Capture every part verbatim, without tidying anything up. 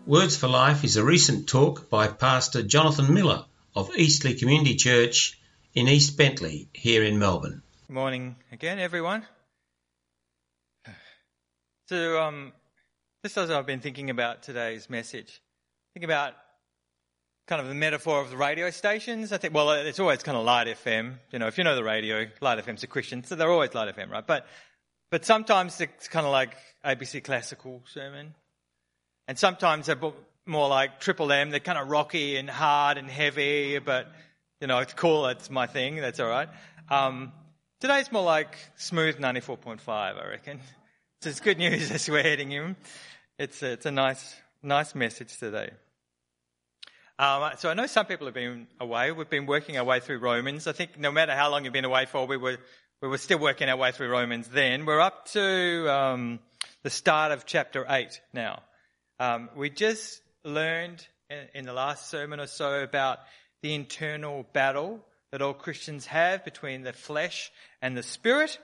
Words for Life is a recent talk by Pastor Jonathan Miller of Eastleigh Community Church in East Bentley here in Melbourne. Good morning again, everyone. So, um, just as I've been thinking about today's message, think about kind of the metaphor of the radio stations. I think, well, it's always kind of Light F M. You know, if you know the radio, Light F M's a Christian, so they're always Light F M, right? But, but sometimes it's kind of like A B C Classical sermon. And sometimes they're more like Triple M. They're kind of rocky and hard and heavy, but, you know, it's cool. It's my thing. That's all right. Um, today's more like smooth ninety-four point five, I reckon. So it's good news as we're heading in. It's a, it's a nice, nice message today. Um, so I know some people have been away. We've been working our way through Romans. I think no matter how long you've been away for, we were, we were still working our way through Romans then. We're up to, um, the start of chapter eight now. Um, we just learned in, in the last sermon or so about the internal battle that all Christians have between the flesh and the spirit.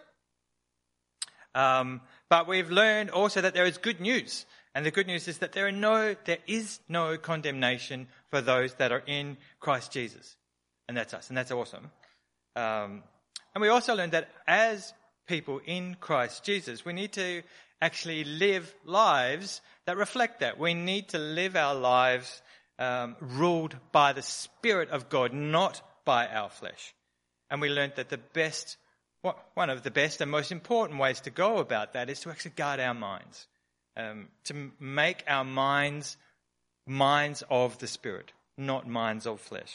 Um, but we've learned also that there is good news. And the good news is that there are no, there is no condemnation for those that are in Christ Jesus. And that's us. And that's awesome. Um, and we also learned that as people in Christ Jesus, we need to actually live lives that reflect that. We need to live our lives um, ruled by the Spirit of God, not by our flesh. And we learned that the best, one of the best and most important ways to go about that is to actually guard our minds, um, to make our minds minds of the Spirit, not minds of flesh.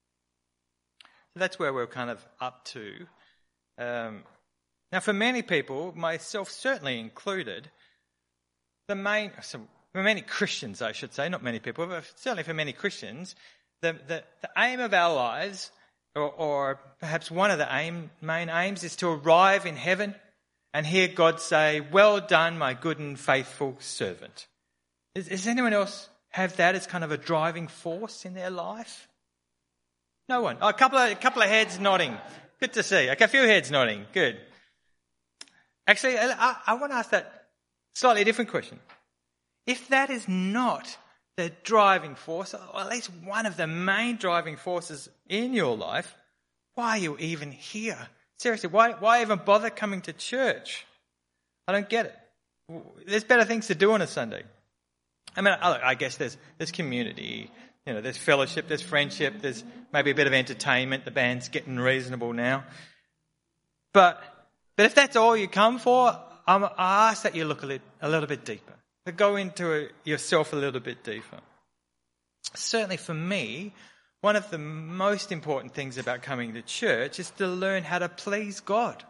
So that's where we're kind of up to. Um, now, for many people, myself certainly included, the main, so for many Christians, I should say, not many people, but certainly for many Christians, the, the, the aim of our lives, or, or perhaps one of the aim, main aims, is to arrive in heaven and hear God say, "Well done, my good and faithful servant." Is, does anyone else have that as kind of a driving force in their life? No one. Oh, a couple of, a couple of heads nodding. Good to see. Okay, a few heads nodding. Good. Actually, I, I want to ask that slightly different question. If that is not the driving force, or at least one of the main driving forces in your life, why are you even here? Seriously, why, why even bother coming to church? I don't get it. There's better things to do on a Sunday. I mean, I, I guess there's, there's community, you know, there's fellowship, there's friendship, there's maybe a bit of entertainment. The band's getting reasonable now. But, but if that's all you come for, I'm, I ask that you look a little, a little bit deeper, to go into it yourself a little bit deeper. Certainly for me, one of the most important things about coming to church is to learn how to please God.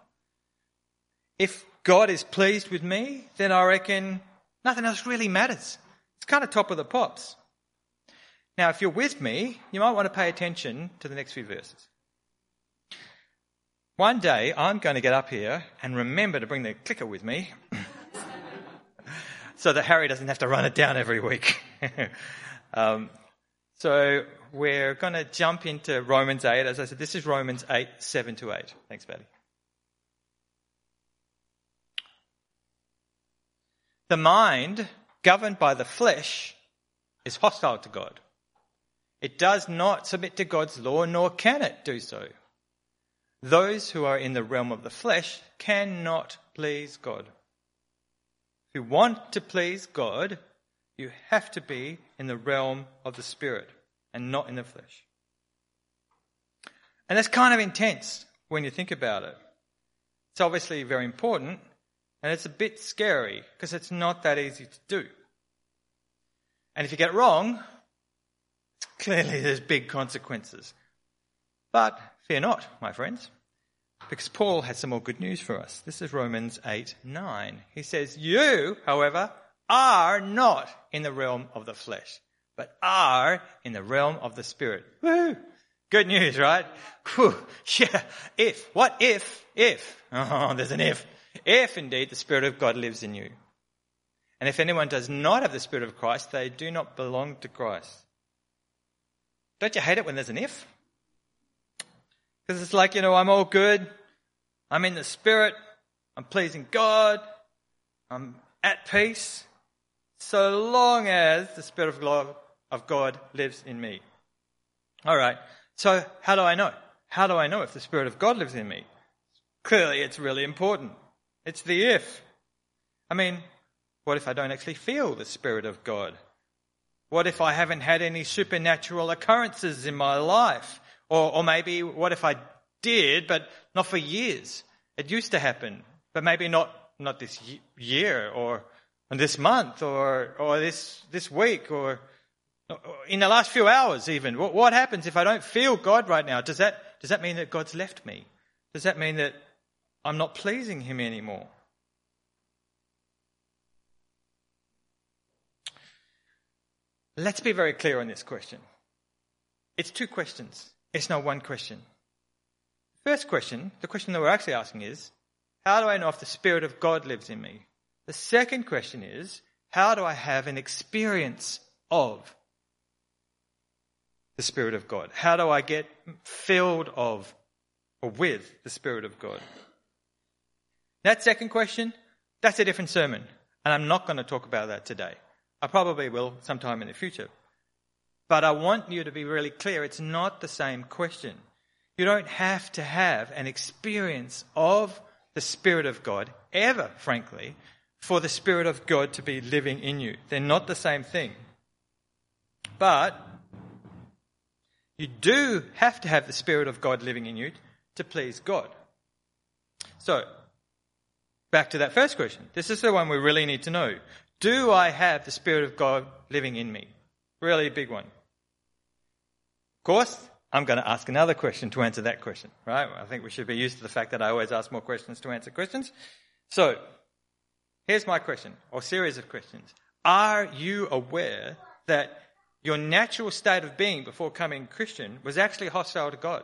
If God is pleased with me, then I reckon nothing else really matters. It's kind of top of the pops. Now, if you're with me, you might want to pay attention to the next few verses. One day, I'm going to get up here and remember to bring the clicker with me so that Harry doesn't have to run it down every week. um, so we're going to jump into Romans eight. As I said, this is Romans eight, seven to eight. Thanks, Betty. The mind, governed by the flesh, is hostile to God. It does not submit to God's law, nor can it do so. Those who are in the realm of the flesh cannot please God. If you want to please God, you have to be in the realm of the Spirit and not in the flesh. And that's kind of intense when you think about it. It's obviously very important, and it's a bit scary because it's not that easy to do. And if you get it wrong, clearly there's big consequences. But fear not, my friends, because Paul has some more good news for us. This is Romans eight nine. He says, "You, however, are not in the realm of the flesh, but are in the realm of the Spirit." Woo! Good news, right? Whew. Yeah. If. What if? If. Oh, there's an if. If indeed the Spirit of God lives in you. And if anyone does not have the Spirit of Christ, they do not belong to Christ. Don't you hate it when there's an if? Because it's like, you know, I'm all good. I'm in the Spirit. I'm pleasing God. I'm at peace. so long as the Spirit of God, of God lives in me. All right, so how do I know? How do I know if the Spirit of God lives in me? Clearly, it's really important. It's the if. I mean, what if I don't actually feel the Spirit of God? What if I haven't had any supernatural occurrences in my life? Or, or maybe what if I did, but not for years? It used to happen, but maybe not, not this year or this month or, or this, this week or in the last few hours even. What, what happens if I don't feel God right now? Does that, does that mean that God's left me? Does that mean that I'm not pleasing him anymore? Let's be very clear on this question. It's two questions. It's not one question. First question, the question that we're actually asking is, how do I know if the Spirit of God lives in me? The second question is, how do I have an experience of the Spirit of God? How do I get filled of or with the Spirit of God? That second question, that's a different sermon, and I'm not going to talk about that today. I probably will sometime in the future. But I want you to be really clear, it's not the same question. You don't have to have an experience of the Spirit of God, ever, frankly, for the Spirit of God to be living in you. They're not the same thing. But you do have to have the Spirit of God living in you to please God. So, back to that first question. This is the one we really need to know. Do I have the Spirit of God living in me? Really big one. Of course, I'm going to ask another question to answer that question, right? I think we should be used to the fact that I always ask more questions to answer questions. So, here's my question, or series of questions. Are you aware that your natural state of being before becoming Christian was actually hostile to God?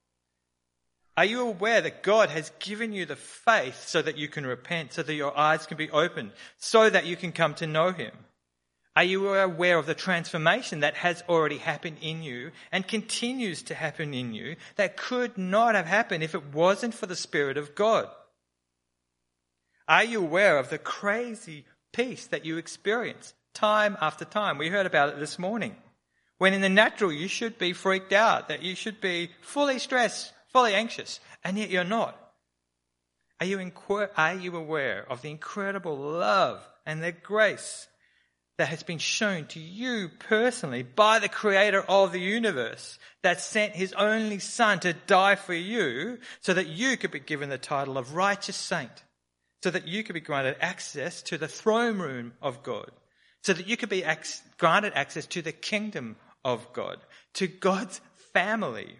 Are you aware that God has given you the faith so that you can repent, so that your eyes can be opened, so that you can come to know him? Are you aware of the transformation that has already happened in you and continues to happen in you that could not have happened if it wasn't for the Spirit of God? Are you aware of the crazy peace that you experience time after time? We heard about it this morning. When in the natural you should be freaked out, that you should be fully stressed, fully anxious, and yet you're not. Are you, inqu- are you aware of the incredible love and the grace that has been shown to you personally by the Creator of the universe, that sent his only Son to die for you so that you could be given the title of righteous saint, so that you could be granted access to the throne room of God, so that you could be ac- granted access to the kingdom of God, to God's family?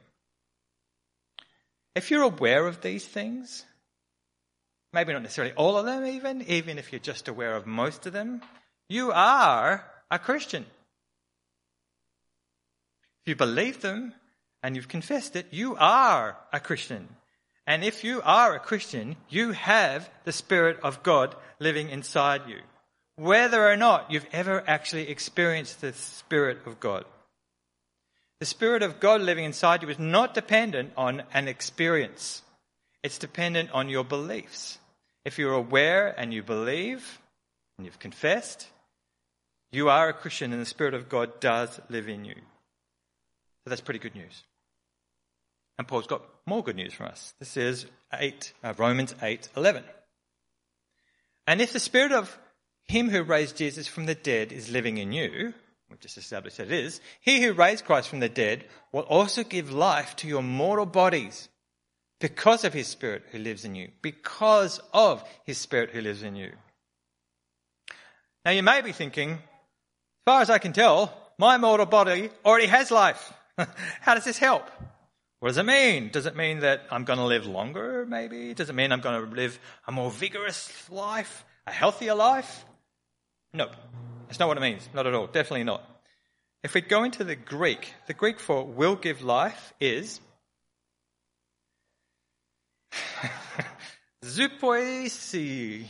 If you're aware of these things, maybe not necessarily all of them even, even if you're just aware of most of them, you are a Christian. If you believe them and you've confessed it, you are a Christian. And if you are a Christian, you have the Spirit of God living inside you, whether or not you've ever actually experienced the Spirit of God. The Spirit of God living inside you is not dependent on an experience. It's dependent on your beliefs. If you're aware and you believe and you've confessed, you are a Christian and the Spirit of God does live in you. So that's pretty good news. And Paul's got more good news for us. This is eight, uh, Romans eight eleven. And if the Spirit of him who raised Jesus from the dead is living in you, we've just established that it is, he who raised Christ from the dead will also give life to your mortal bodies because of his Spirit who lives in you. Because of his Spirit who lives in you. Now you may be thinking, as far as I can tell, my mortal body already has life. How does this help? What does it mean? Does it mean that I'm going to live longer, maybe? Does it mean I'm going to live a more vigorous life, a healthier life? No, that's not what it means. Not at all. Definitely not. If we go into the Greek, the Greek for will give life is zupoiesi.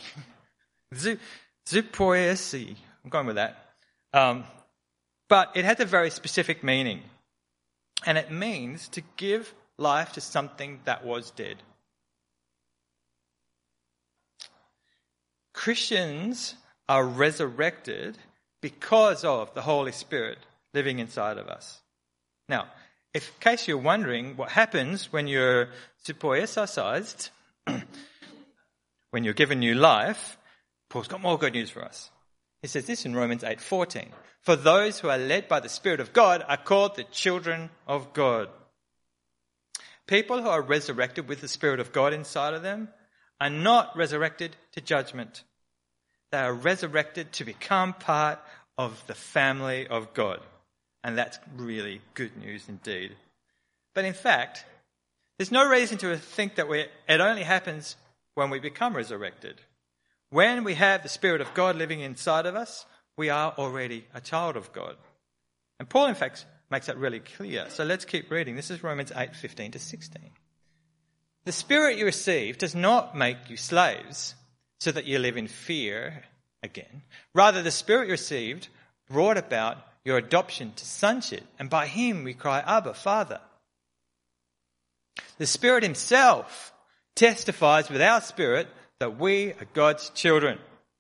Zupoiesi. I'm going with that. Um, but it has a very specific meaning. And it means to give life to something that was dead. Christians are resurrected because of the Holy Spirit living inside of us. Now, if, in case you're wondering what happens when you're supoesized, when you're given new life, Paul's got more good news for us. He says this in Romans eight fourteen. For those who are led by the Spirit of God are called the children of God. People who are resurrected with the Spirit of God inside of them are not resurrected to judgment. They are resurrected to become part of the family of God. And that's really good news indeed. But in fact, there's no reason to think that we, it only happens when we become resurrected. When we have the Spirit of God living inside of us, we are already a child of God. And Paul, in fact, makes that really clear. So let's keep reading. This is Romans eight fifteen to sixteen. The Spirit you receive does not make you slaves so that you live in fear again. Rather, the Spirit you received brought about your adoption to sonship, and by him we cry, Abba, Father. The Spirit himself testifies with our spirit that we are God's children.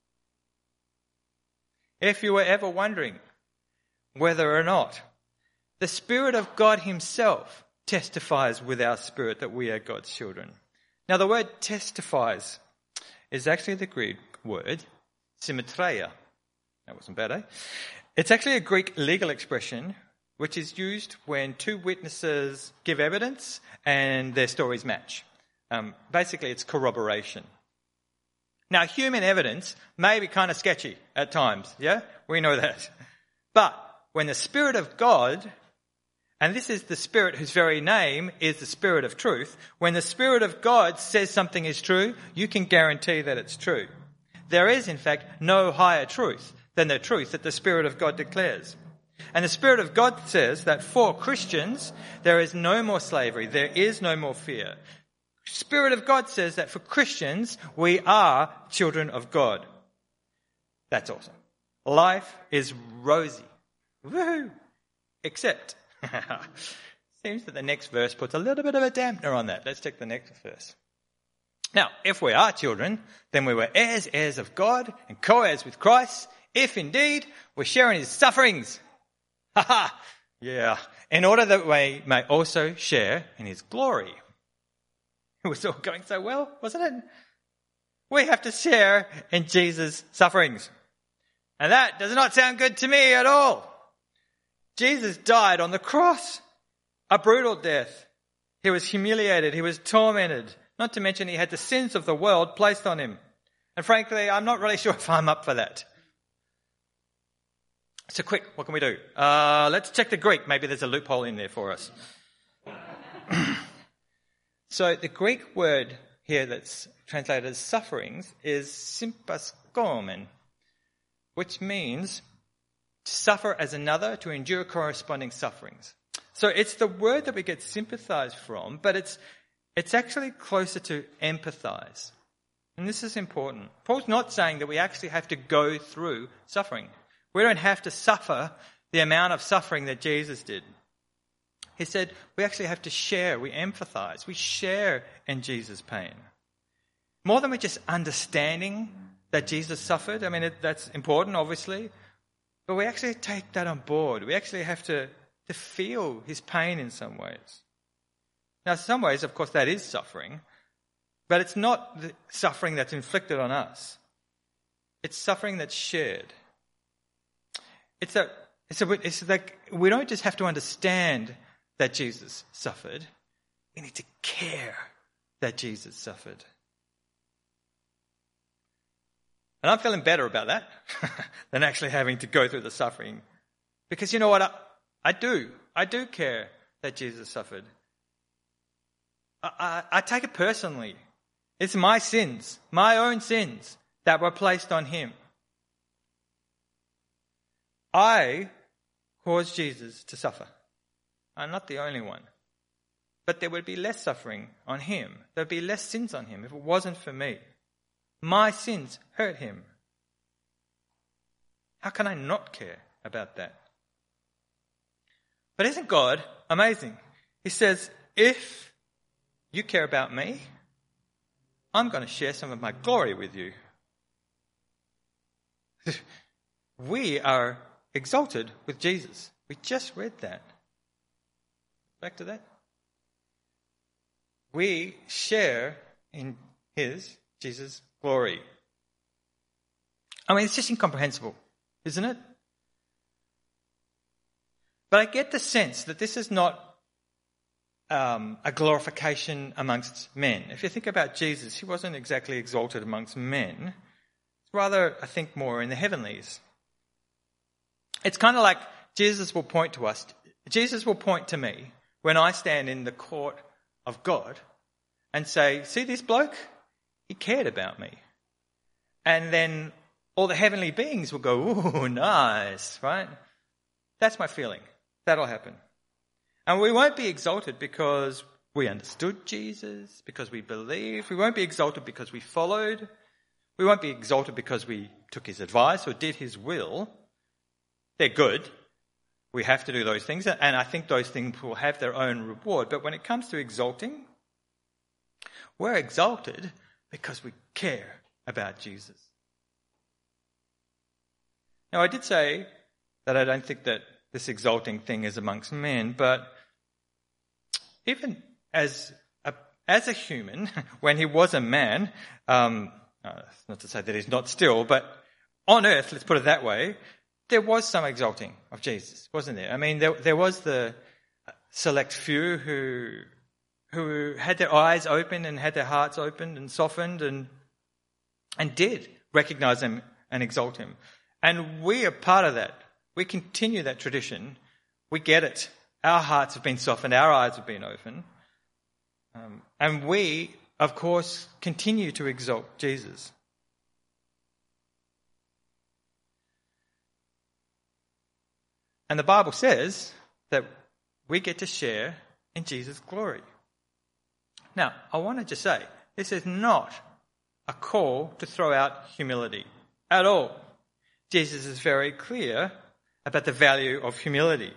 If you were ever wondering whether or not, the Spirit of God himself testifies with our spirit that we are God's children. Now, the word testifies is actually the Greek word symmetria. That wasn't bad, eh? It's actually a Greek legal expression which is used when two witnesses give evidence and their stories match. Um, basically, it's corroboration. Now, human evidence may be kind of sketchy at times, yeah? We know that. But when the Spirit of God, and this is the Spirit whose very name is the Spirit of truth, when the Spirit of God says something is true, you can guarantee that it's true. There is, in fact, no higher truth than the truth that the Spirit of God declares. And the Spirit of God says that for Christians, there is no more slavery, there is no more fear. Spirit of God says that for Christians, we are children of God. That's awesome. Life is rosy. Woohoo! Except, seems that the next verse puts a little bit of a dampener on that. Let's take the next verse. Now, if we are children, then we were heirs, heirs of God, and co-heirs with Christ, if indeed we're sharing his sufferings. Ha ha! Yeah. In order that we may also share in his glory. It was all going so well, wasn't it? We have to share in Jesus' sufferings. And that does not sound good to me at all. Jesus died on the cross, a brutal death. He was humiliated. He was tormented. Not to mention he had the sins of the world placed on him. And frankly, I'm not really sure if I'm up for that. So quick, what can we do? Uh, let's check the Greek. Maybe there's a loophole in there for us. So the Greek word here that's translated as sufferings is sympaskomen, which means to suffer as another, to endure corresponding sufferings. So it's the word that we get sympathize from, but it's it's actually closer to empathize. And this is important. Paul's not saying that we actually have to go through suffering. We don't have to suffer the amount of suffering that Jesus did. He said we actually have to share, we empathize, we share in Jesus' pain. More than we're just understanding that Jesus suffered. I mean, it, that's important, obviously. But we actually take that on board. We actually have to, to feel his pain in some ways. Now, in some ways, of course, that is suffering. But it's not the suffering that's inflicted on us. It's suffering that's shared. It's a, it's a, it's like we don't just have to understand that Jesus suffered. We need to care that Jesus suffered. And I'm feeling better about that than actually having to go through the suffering. Because you know what? I, I do. I do care that Jesus suffered. I, I, I take it personally. It's my sins, my own sins, that were placed on him. I caused Jesus to suffer. I'm not the only one. But there would be less suffering on him. There would be less sins on him if it wasn't for me. My sins hurt him. How can I not care about that? But isn't God amazing? He says, if you care about me, I'm going to share some of my glory with you. we are exalted with Jesus. We just read that. Back to that. We share in his, Jesus' glory. I mean, it's just incomprehensible, isn't it? But I get the sense that this is not um, a glorification amongst men. If you think about Jesus, he wasn't exactly exalted amongst men. It's rather, I think, more in the heavenlies. It's kind of like Jesus will point to us. Jesus will point to me when I stand in the court of God and say, see this bloke? He cared about me. And then all the heavenly beings will go, ooh, nice, right? That's my feeling. That'll happen. And we won't be exalted because we understood Jesus, because we believed. We won't be exalted because we followed. We won't be exalted because we took his advice or did his will. They're good. We have to do those things, and I think those things will have their own reward. But when it comes to exalting, we're exalted because we care about Jesus. Now, I did say that I don't think that this exalting thing is amongst men, but even as a, as a human, when he was a man, um, uh, not to say that he's not still, but on earth, let's put it that way, there was some exalting of Jesus, wasn't there? I mean, there, there was the select few who who had their eyes open and had their hearts opened and softened and and did recognize him and exalt him. And we are part of that. We continue that tradition. We get it. Our hearts have been softened. Our eyes have been opened. Um, and we, of course, continue to exalt Jesus. And the Bible says that we get to share in Jesus' glory. Now, I want to just say, this is not a call to throw out humility at all. Jesus is very clear about the value of humility.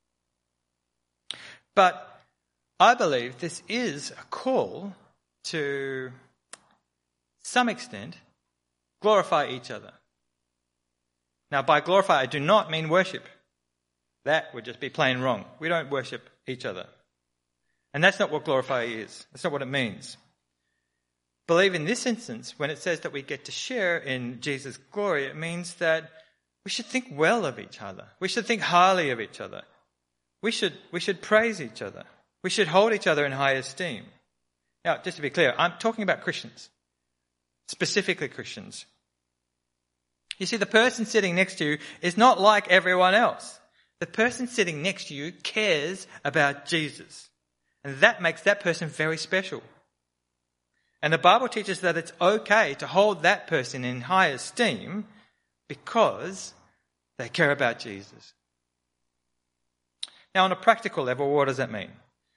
But I believe this is a call to some extent glorify each other. Now, by glorify, I do not mean worship. That would just be plain wrong. We don't worship each other. And that's not what glorify is. That's not what it means. Believe in this instance, when it says that we get to share in Jesus' glory, it means that we should think well of each other. We should think highly of each other. We should, we should praise each other. We should hold each other in high esteem. Now, just to be clear, I'm talking about Christians, specifically Christians. You see, the person sitting next to you is not like everyone else. The person sitting next to you cares about Jesus. And that makes that person very special. And the Bible teaches that it's okay to hold that person in high esteem because they care about Jesus. Now, on a practical level, what does that mean?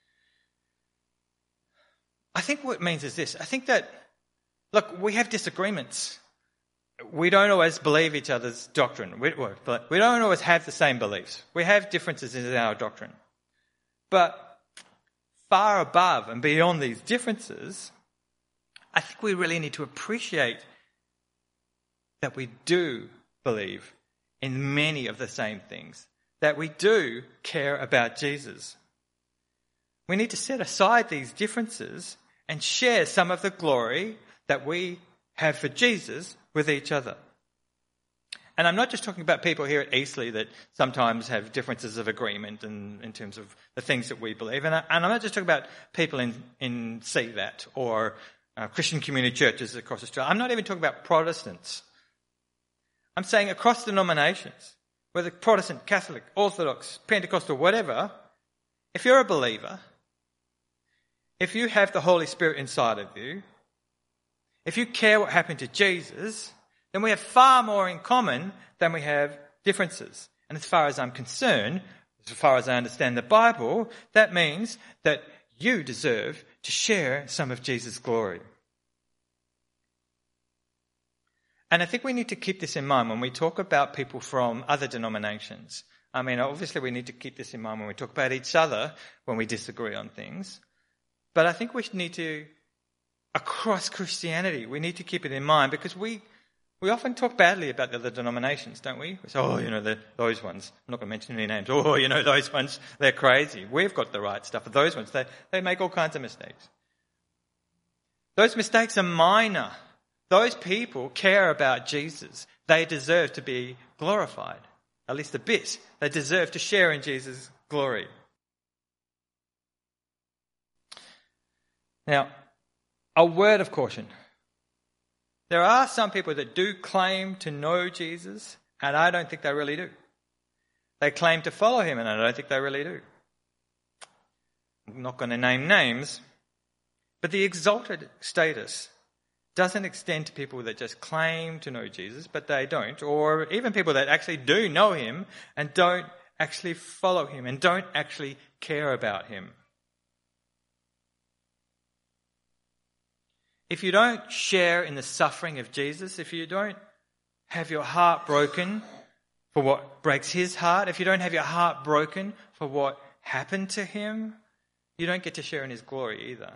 I think what it means is this. I think that, look, we have disagreements. We don't always believe each other's doctrine. We, we don't always have the same beliefs. We have differences in our doctrine. But far above and beyond these differences, I think we really need to appreciate that we do believe in many of the same things, that we do care about Jesus. We need to set aside these differences and share some of the glory that we have for Jesus with each other. And I'm not just talking about people here at Eastleigh that sometimes have differences of agreement in, in terms of the things that we believe. And, I, and I'm not just talking about people in, in C V A T or uh, Christian community churches across Australia. I'm not even talking about Protestants. I'm saying across denominations, whether Protestant, Catholic, Orthodox, Pentecostal, whatever, if you're a believer, if you have the Holy Spirit inside of you, if you care what happened to Jesus, then we have far more in common than we have differences. And as far as I'm concerned, as far as I understand the Bible, that means that you deserve to share some of Jesus' glory. And I think we need to keep this in mind when we talk about people from other denominations. I mean, obviously we need to keep this in mind when we talk about each other, when we disagree on things. But I think we need to, across Christianity, we need to keep it in mind because we We often talk badly about the other denominations, don't we? We say, oh, you know, the, those ones. I'm not going to mention any names. Oh, you know, those ones, they're crazy. We've got the right stuff. But those ones, they, they make all kinds of mistakes. Those mistakes are minor. Those people care about Jesus. They deserve to be glorified, at least a bit. They deserve to share in Jesus' glory. Now, a word of caution. There are some people that do claim to know Jesus, and I don't think they really do. They claim to follow him, and I don't think they really do. I'm not going to name names, but the exalted status doesn't extend to people that just claim to know Jesus, but they don't, or even people that actually do know him and don't actually follow him and don't actually care about him. If you don't share in the suffering of Jesus, if you don't have your heart broken for what breaks his heart, if you don't have your heart broken for what happened to him, you don't get to share in his glory either.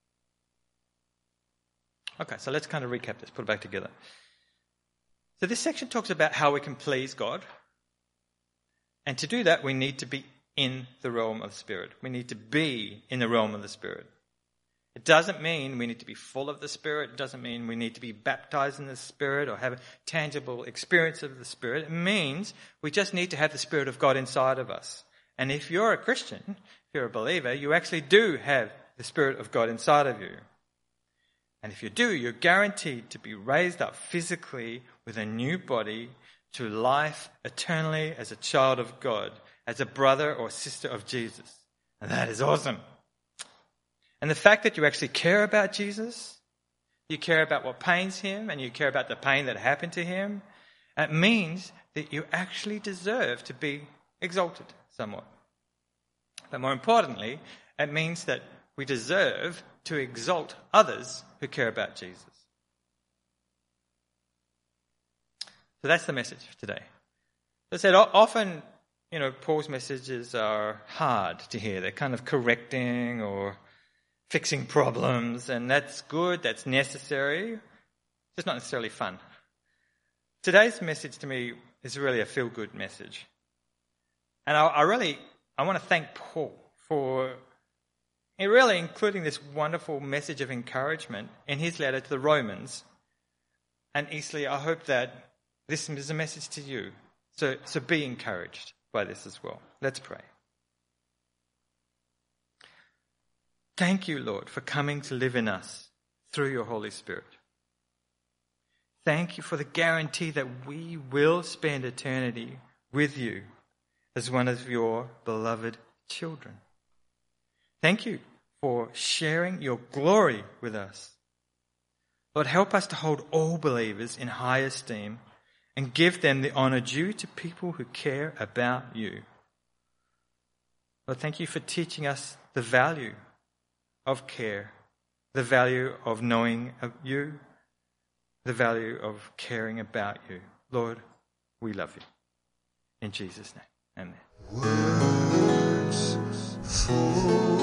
Okay, so let's kind of recap this, put it back together. So this section talks about how we can please God. And to do that, we need to be in the realm of the Spirit. We need to be in the realm of the Spirit. It doesn't mean we need to be full of the Spirit. It doesn't mean we need to be baptized in the Spirit or have a tangible experience of the Spirit. It means we just need to have the Spirit of God inside of us. And if you're a Christian, if you're a believer, you actually do have the Spirit of God inside of you. And if you do, you're guaranteed to be raised up physically with a new body to life eternally as a child of God, as a brother or sister of Jesus. And that is awesome. And the fact that you actually care about Jesus, you care about what pains him, and you care about the pain that happened to him, it means that you actually deserve to be exalted somewhat. But more importantly, it means that we deserve to exalt others who care about Jesus. So that's the message for today. As I said, often, you know, Paul's messages are hard to hear. They're kind of correcting or fixing problems, and that's good, that's necessary. It's just not necessarily fun. Today's message to me is really a feel-good message. And I, I really, I want to thank Paul for really including this wonderful message of encouragement in his letter to the Romans. And Eastleigh, I hope that this is a message to you. So, so be encouraged by this as well. Let's pray. Thank you, Lord, for coming to live in us through your Holy Spirit. Thank you for the guarantee that we will spend eternity with you as one of your beloved children. Thank you for sharing your glory with us. Lord, help us to hold all believers in high esteem and give them the honour due to people who care about you. Lord, thank you for teaching us the value of care, the value of knowing of you, the value of caring about you. Lord, we love you. In Jesus' name, amen. Words for